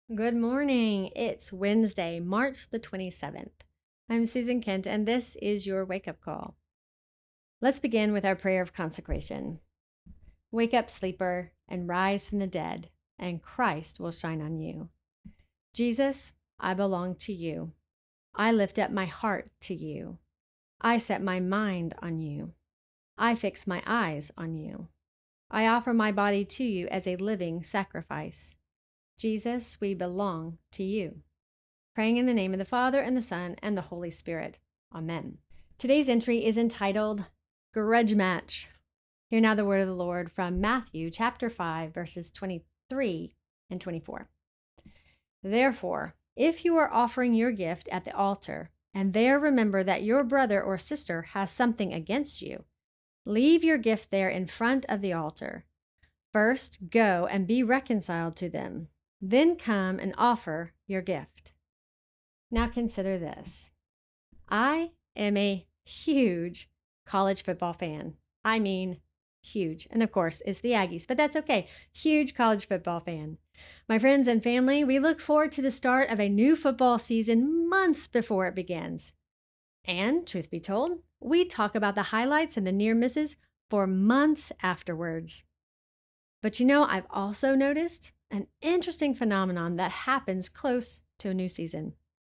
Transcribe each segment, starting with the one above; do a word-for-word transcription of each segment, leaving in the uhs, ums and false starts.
Good morning. It's Wednesday, March the twenty-seventh. I'm Susan Kent, and this is your wake up call. Let's begin with our prayer of consecration. Wake up, sleeper, and rise from the dead, and Christ will shine on you. Jesus, I belong to you. I lift up my heart to you. I set my mind on you. I fix my eyes on you. I offer my body to you as a living sacrifice. Jesus, we belong to you. Praying in the name of the Father, and the Son, and the Holy Spirit. Amen. Today's entry is entitled Grudge Match. Hear now the word of the Lord from Matthew chapter five, verses twenty-three and twenty-four. Therefore, if you are offering your gift at the altar, and there remember that your brother or sister has something against you, leave your gift there in front of the altar. First, go and be reconciled to them. Then come and offer your gift. Now consider this. I am a huge college football fan. I mean, huge. And of course, it's the Aggies, but that's okay. Huge college football fan. My friends and family, we look forward to the start of a new football season months before it begins. And, truth be told, we talk about the highlights and the near misses for months afterwards. But you know, I've also noticed an interesting phenomenon that happens close to a new season.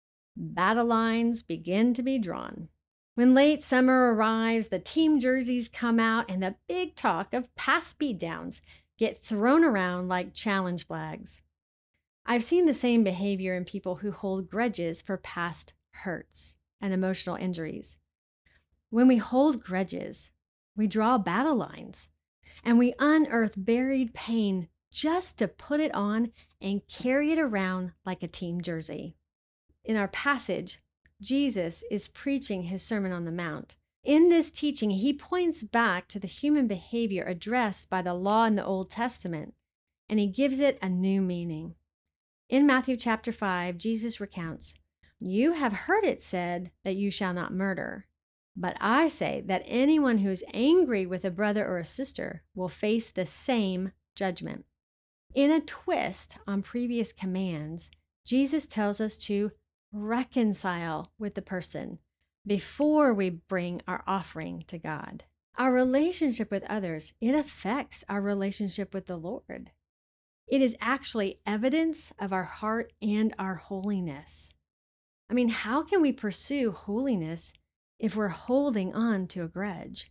Battle lines begin to be drawn. When late summer arrives, the team jerseys come out and the big talk of past beatdowns get thrown around like challenge flags. I've seen the same behavior in people who hold grudges for past hurts and emotional injuries. When we hold grudges, we draw battle lines and we unearth buried pain just to put it on and carry it around like a team jersey. In our passage, Jesus is preaching his Sermon on the Mount. In this teaching, he points back to the human behavior addressed by the law in the Old Testament, and he gives it a new meaning. In Matthew chapter five, Jesus recounts, "You have heard it said that you shall not murder. But I say that anyone who is angry with a brother or a sister will face the same judgment." In a twist on previous commands, Jesus tells us to reconcile with the person before we bring our offering to God. Our relationship with others, it affects our relationship with the Lord. It is actually evidence of our heart and our holiness. I mean, how can we pursue holiness if we're holding on to a grudge?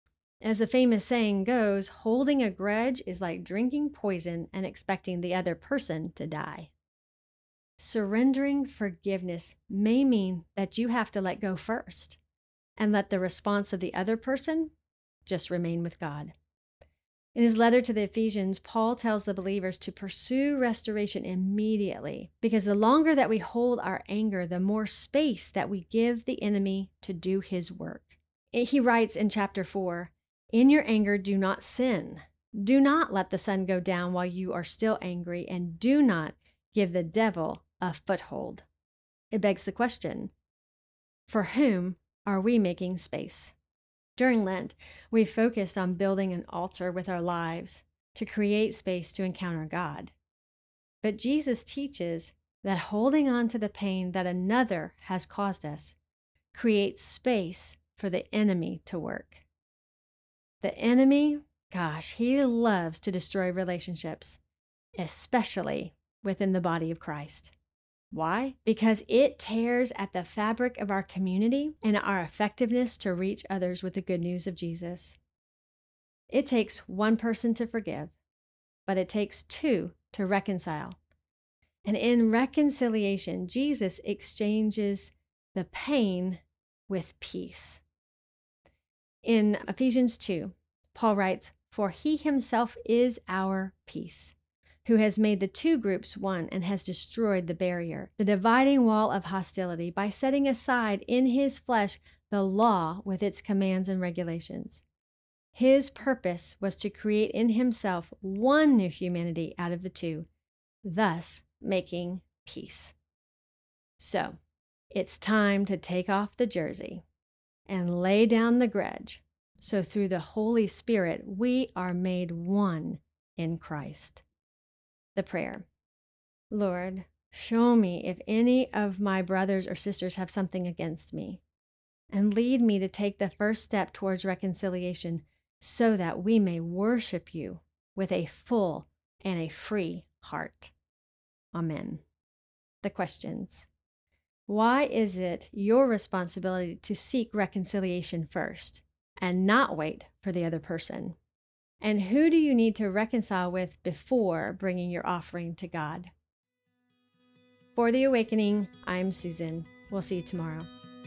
As the famous saying goes, holding a grudge is like drinking poison and expecting the other person to die. Surrendering forgiveness may mean that you have to let go first and let the response of the other person just remain with God. In his letter to the Ephesians, Paul tells the believers to pursue restoration immediately, because the longer that we hold our anger, the more space that we give the enemy to do his work. He writes in chapter four, "In your anger, do not sin. Do not let the sun go down while you are still angry, and do not give the devil a foothold." It begs the question, for whom are we making space? During Lent, we focused on building an altar with our lives to create space to encounter God. But Jesus teaches that holding on to the pain that another has caused us creates space for the enemy to work. The enemy, gosh, he loves to destroy relationships, especially within the body of Christ. Why? Because it tears at the fabric of our community and our effectiveness to reach others with the good news of Jesus. It takes one person to forgive, but it takes two to reconcile. And in reconciliation, Jesus exchanges the pain with peace. In Ephesians two, Paul writes, "For he himself is our peace, who has made the two groups one and has destroyed the barrier, the dividing wall of hostility, by setting aside in his flesh the law with its commands and regulations." His purpose was to create in himself one new humanity out of the two, thus making peace. So, it's time to take off the jersey and lay down the grudge, so through the Holy Spirit we are made one in Christ. The prayer. Lord, show me if any of my brothers or sisters have something against me, and lead me to take the first step towards reconciliation so that we may worship you with a full and a free heart. Amen. The questions. Why is it your responsibility to seek reconciliation first and not wait for the other person? And who do you need to reconcile with before bringing your offering to God? For The Awakening, I'm Susan. We'll see you tomorrow.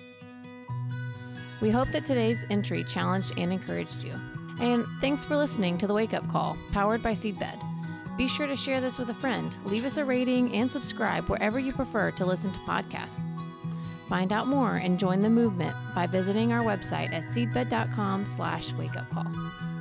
We hope that today's entry challenged and encouraged you. And thanks for listening to The Wake Up Call, powered by Seedbed. Be sure to share this with a friend, leave us a rating, and subscribe wherever you prefer to listen to podcasts. Find out more and join the movement by visiting our website at seedbed.com slash wakeupcall.